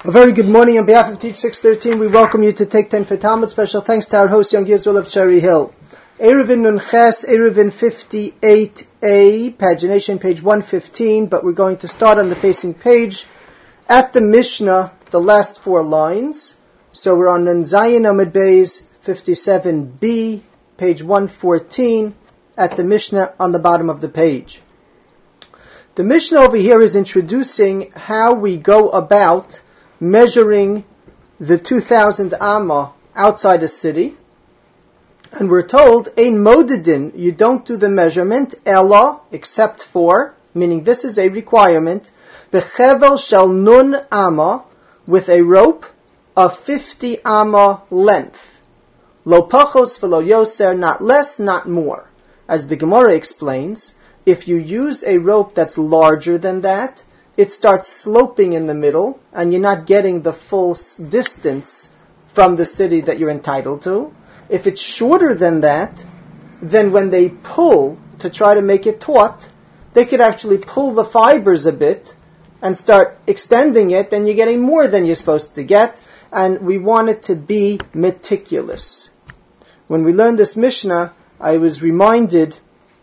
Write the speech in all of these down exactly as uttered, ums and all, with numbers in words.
A very good morning on behalf of Teach six thirteen. We welcome you to Take ten for Talmud. Special thanks to our host, Young Yisrael of Cherry Hill. Eruvin Nun Ches, Eruvin fifty-eight A, pagination page one fifteen, but we're going to start on the facing page at the Mishnah, the last four lines. So we're on Nun Zayin Amud Beis fifty-seven B, page one fourteen, at the Mishnah on the bottom of the page. The Mishnah over here is introducing how we go about measuring the two thousand amma outside a city. And we're told, Ein modedin, you don't do the measurement, ella, except for, meaning this is a requirement, bechevel shel nun amma, with a rope of fifty amma length. Lo pachos velo yoser, not less, not more. As the Gemara explains, if you use a rope that's larger than that, it starts sloping in the middle, and you're not getting the full distance from the city that you're entitled to. If it's shorter than that, then when they pull to try to make it taut, they could actually pull the fibers a bit and start extending it, and you're getting more than you're supposed to get, and we want it to be meticulous. When we learned this Mishnah, I was reminded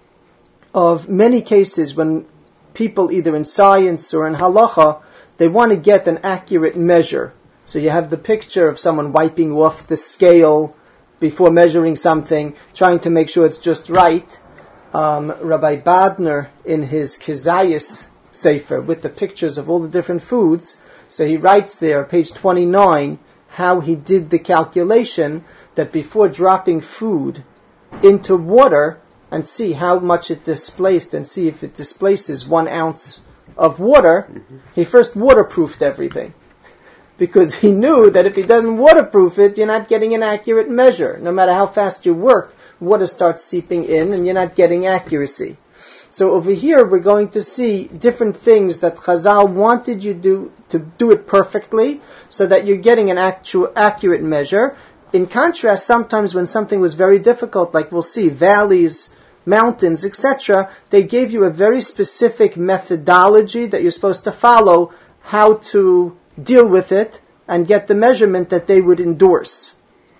of many cases when people, either in science or in halacha, they want to get an accurate measure. So you have the picture of someone wiping off the scale before measuring something, trying to make sure it's just right. Um, Rabbi Badner, in his Kizayis Sefer, with the pictures of all the different foods, so he writes there, page twenty-nine, how he did the calculation that before dropping food into water, and see how much it displaced, and see if it displaces one ounce of water, mm-hmm. He first waterproofed everything. Because he knew that if he doesn't waterproof it, you're not getting an accurate measure. No matter how fast you work, water starts seeping in, and you're not getting accuracy. So over here, we're going to see different things that Chazal wanted you do, to do it perfectly, so that you're getting an actual accurate measure. In contrast, sometimes when something was very difficult, like we'll see, valleys, mountains, et cetera, they gave you a very specific methodology that you're supposed to follow, how to deal with it and get the measurement that they would endorse.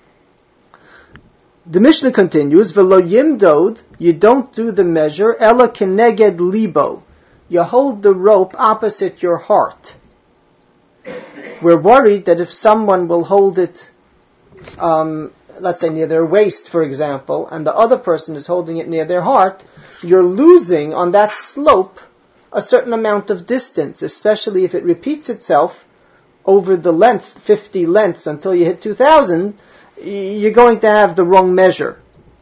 The Mishnah continues, Velo yimdod, you don't do the measure, ela keneged libo, you hold the rope opposite your heart. We're worried that if someone will hold it um, let's say near their waist, for example, and the other person is holding it near their heart, you're losing on that slope a certain amount of distance, especially if it repeats itself over the length, fifty lengths until you hit two thousand, you're going to have the wrong measure.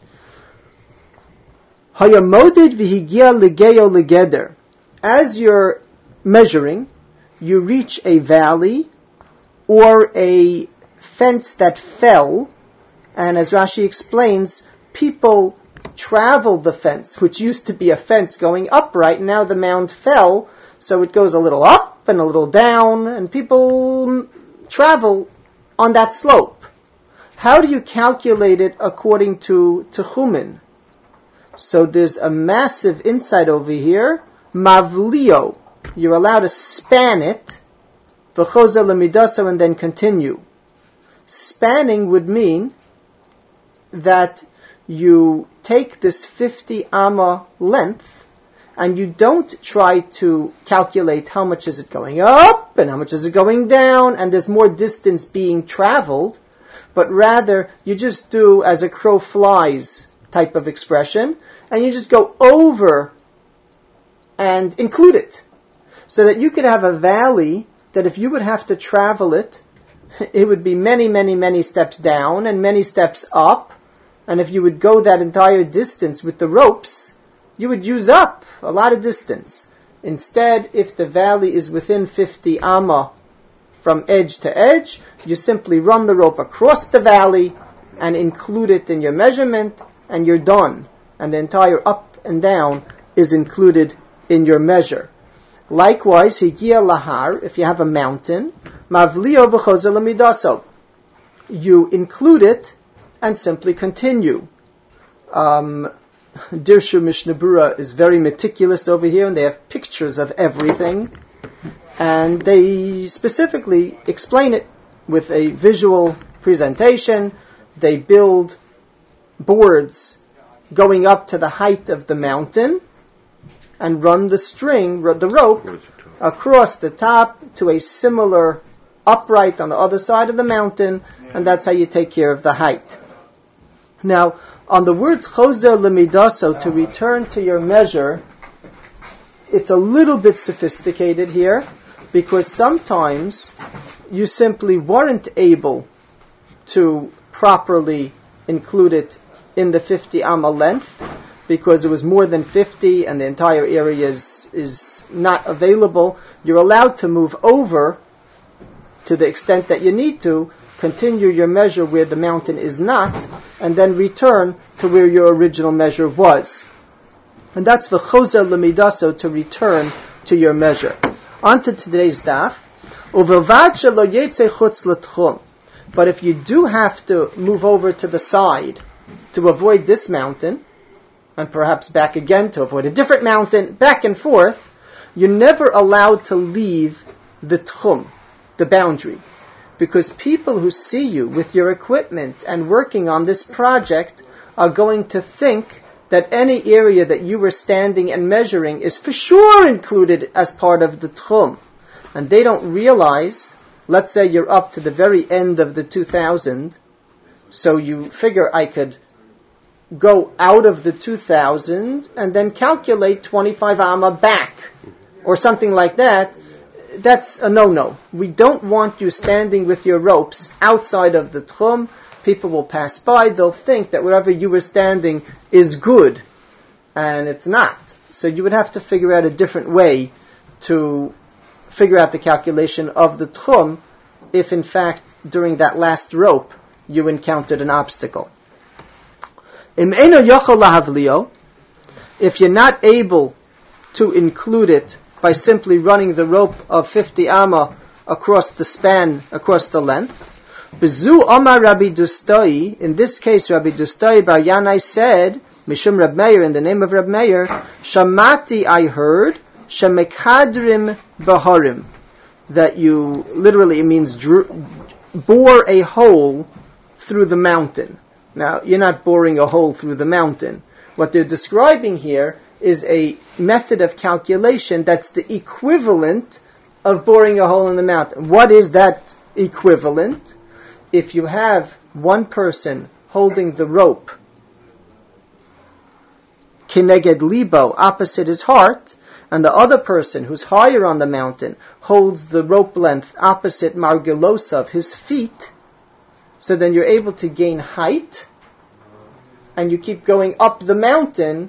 Hayamodid v'higia legeo legeder. As you're measuring, you reach a valley or a fence that fell. And as Rashi explains, people traveled the fence, which used to be a fence going upright. Now the mound fell, so it goes a little up and a little down, and people travel on that slope. How do you calculate it according to Techumin? So there's a massive insight over here. Mavlio. You're allowed to span it. V'choza lemidaso, and then continue. Spanning would mean that you take this fifty amma length and you don't try to calculate how much is it going up and how much is it going down and there's more distance being traveled, but rather you just do as a crow flies type of expression, and you just go over and include it, so that you could have a valley that if you would have to travel it, it would be many, many, many steps down and many steps up. And if you would go that entire distance with the ropes, you would use up a lot of distance. Instead, if the valley is within fifty amma from edge to edge, you simply run the rope across the valley and include it in your measurement, and you're done. And the entire up and down is included in your measure. Likewise, higia lahar, if you have a mountain, mavlio v'chozer lemidaso, you include it and simply continue. Um, Dirshu Mishnah Berurah is very meticulous over here, and they have pictures of everything. And they specifically explain it with a visual presentation. They build boards going up to the height of the mountain and run the string, the rope, across the top to a similar upright on the other side of the mountain, and that's how you take care of the height. Now, on the words chozer lemidaso, to return to your measure, it's a little bit sophisticated here, because sometimes you simply weren't able to properly include it in the fifty amma length, because it was more than fifty and the entire area is, is not available. You're allowed to move over to the extent that you need to, continue your measure where the mountain is not, and then return to where your original measure was. And that's the chozer lemidaso, to return to your measure. On to today's daf. But if you do have to move over to the side to avoid this mountain, and perhaps back again to avoid a different mountain, back and forth, you're never allowed to leave the tchum, the boundary. Because people who see you with your equipment and working on this project are going to think that any area that you were standing and measuring is for sure included as part of the tchum. And they don't realize, let's say you're up to the very end of the two thousand, so you figure I could go out of the two thousand and then calculate twenty-five amma back, or something like that. That's a no-no. We don't want you standing with your ropes outside of the tchum. People will pass by, they'll think that wherever you were standing is good, and it's not. So you would have to figure out a different way to figure out the calculation of the tchum if in fact during that last rope you encountered an obstacle. If you're not able to include it by simply running the rope of fifty amma across the span, across the length, Bezu Omar Rabbi Dustai, in this case Rabbi Dustai Bar Yanai said, Mishum Rab Meir, in the name of Rab Meir, Shamati, I heard, Shemekadrim Baharim, that you, literally it means drew, bore a hole through the mountain. Now, you're not boring a hole through the mountain. What they're describing here is a method of calculation that's the equivalent of boring a hole in the mountain. What is that equivalent? If you have one person holding the rope, kineged libo, opposite his heart, and the other person who's higher on the mountain holds the rope length opposite margelosav, his feet, so then you're able to gain height, and you keep going up the mountain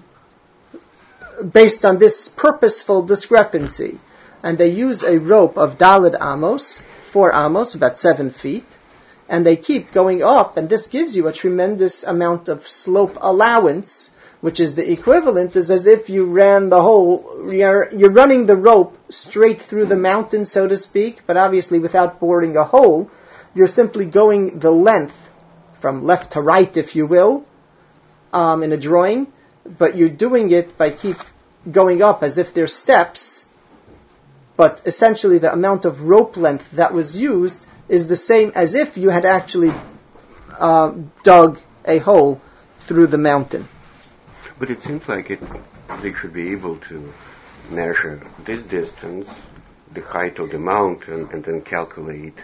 based on this purposeful discrepancy. And they use a rope of daled amos, four amos, about seven feet, and they keep going up, and this gives you a tremendous amount of slope allowance, which is the equivalent, is as if you ran the whole, you're, you're running the rope straight through the mountain, so to speak, but obviously without boring a hole. You're simply going the length from left to right, if you will, um, in a drawing, but you're doing it by keep going up as if there's steps, but essentially the amount of rope length that was used is the same as if you had actually uh, dug a hole through the mountain. But it seems like it, they should be able to measure this distance, the height of the mountain, and then calculate.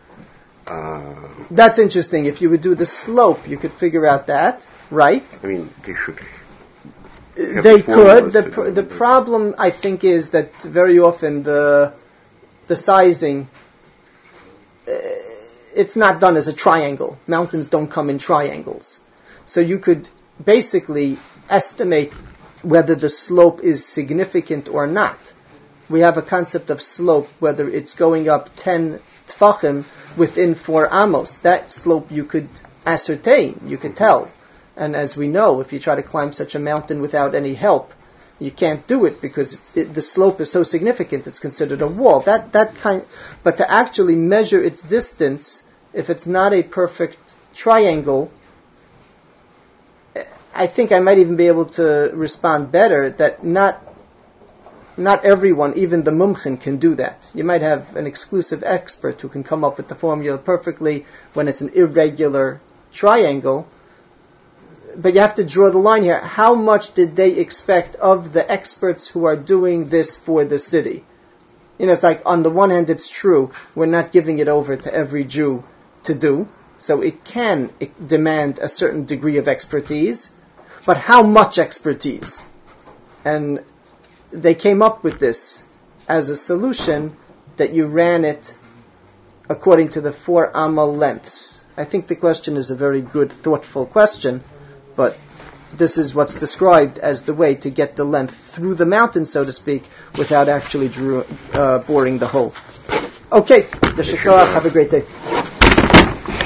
Uh, That's interesting. If you would do the slope, you could figure out that, right? I mean, they should. They could. The pr- the problem, I think, is that very often the the sizing, uh, it's not done as a triangle. Mountains don't come in triangles. So you could basically estimate whether the slope is significant or not. We have a concept of slope, whether it's going up ten tfachim within four amos. That slope you could ascertain, you could tell. And as we know, if you try to climb such a mountain without any help, you can't do it because it, it, the slope is so significant. It's considered a wall. That that kind. But to actually measure its distance, if it's not a perfect triangle, I think I might even be able to respond better that not not everyone, even the mumchin, can do that. You might have an exclusive expert who can come up with the formula perfectly when it's an irregular triangle, but you have to draw the line here. How much did they expect of the experts who are doing this for the city? You know, it's like, on the one hand, it's true, we're not giving it over to every Jew to do, so it can demand a certain degree of expertise, but how much expertise? And they came up with this as a solution that you ran it according to the four amal lengths. I think the question is a very good, thoughtful question, but this is what's described as the way to get the length through the mountain, so to speak, without actually drew, uh, boring the hole. Okay, the Shekharach, have a great day.